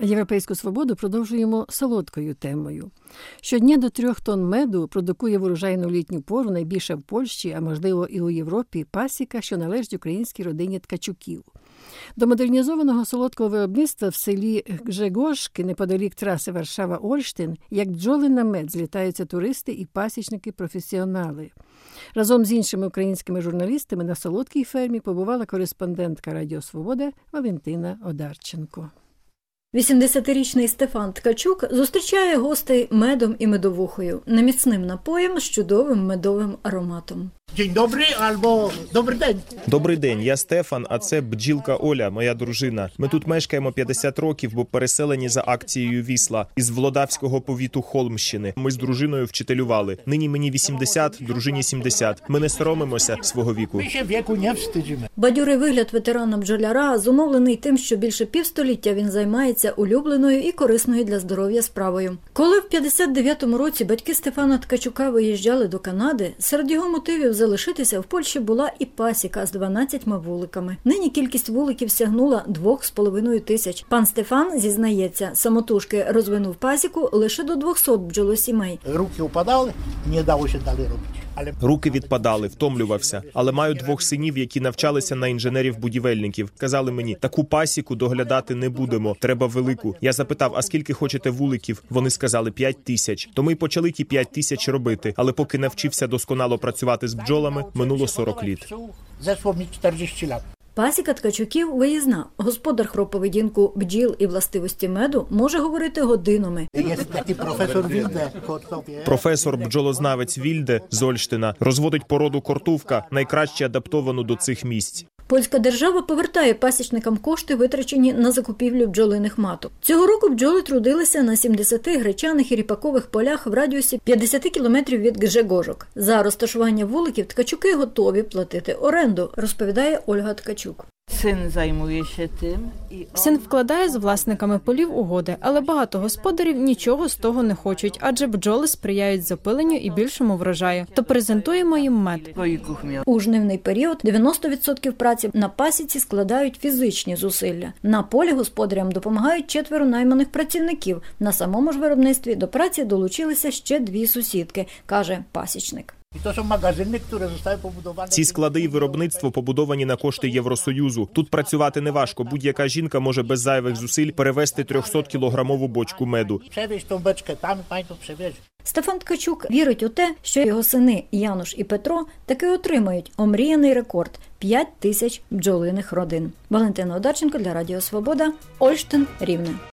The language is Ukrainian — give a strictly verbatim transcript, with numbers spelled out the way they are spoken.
Європейську свободу продовжуємо солодкою темою. Щодня до трьох тонн меду продукує в урожайну літню пору найбільша в Польщі, а можливо і у Європі, пасіка, що належить українській родині Ткачуків. До модернізованого солодкого виробництва в селі Гжегошки, неподалік траси Варшава-Ольштин, як бджоли на мед злітаються туристи і пасічники-професіонали. Разом з іншими українськими журналістами на солодкій фермі побувала кореспондентка Радіо Свобода Валентина Одарченко. вісімдесятирічний Стефан Ткачук зустрічає гостей медом і медовухою, неміцним напоєм з чудовим медовим ароматом. День добрий, або добрий день. Добрий день, я Стефан, а це бджілка Оля, моя дружина. Ми тут мешкаємо п'ятдесят років, бо переселені за акцією Вісла із Володавського повіту Холмщини. Ми з дружиною вчителювали. Нині мені вісімдесят, дружині сімдесят. Ми не соромимося свого віку. Ми ще віку не встидимо. Бадьорий вигляд ветерана-бджоляра зумовлений тим, що більше півстоліття він займається улюбленою і корисною для здоров'я справою. Коли в п'ятдесят дев'ятому році батьки Стефана Ткачука виїжджали до Канади, серед його мотивів залишитися в Польщі була і пасіка з дванадцятьма вуликами. Нині кількість вуликів сягнула двох з половиною тисяч. Пан Стефан зізнається, самотужки розвинув пасіку лише до двохсот бджолосімей. Руки упадали, не вдалося далі робити. Але... Руки відпадали, втомлювався. Але маю двох синів, які навчалися на інженерів-будівельників. Казали мені, таку пасіку доглядати не будемо, треба велику. Я запитав, а скільки хочете вуликів? Вони сказали, п'ять тисяч. То ми й почали ті п'ять тисяч робити. Але поки навчився досконало працювати з бджолами, минуло сорок літ. Зайшло мені чотирдесят років. Пасіка Ткачуків виїзна. Господар про поведінку бджіл і властивості меду може говорити годинами. Є такий професор Вільде. Професор бджолознавець Вільде з Ольштина розводить породу кортувка, найкраще адаптовану до цих місць. Польська держава повертає пасічникам кошти, витрачені на закупівлю бджолиних маток. Цього року бджоли трудилися на сімдесяти гречаних і ріпакових полях в радіусі п'ятдесят кілометрів від Гжегожок. За розташування вуликів Ткачуки готові платити оренду, розповідає Ольга Ткачук. Син займується тим. І... Син вкладає з власниками полів угоди, але багато господарів нічого з того не хочуть, адже бджоли сприяють запиленню і більшому врожаю. То презентуємо їм мед. У жнивний період дев'яносто відсотків праці на пасіці складають фізичні зусилля. На полі господарям допомагають четверо найманих працівників. На самому ж виробництві до праці долучилися ще дві сусідки, каже пасічник. Ці склади і виробництво побудовані на кошти Євросоюзу. Тут працювати не важко. Будь-яка жінка може без зайвих зусиль перевезти трьохсоткілограмову бочку меду. Стефан Ткачук вірить у те, що його сини Януш і Петро таки отримають омріяний рекорд – п'ять тисяч бджолиних родин. Валентина Одарченко для Радіо Свобода, Ольштин, Рівне.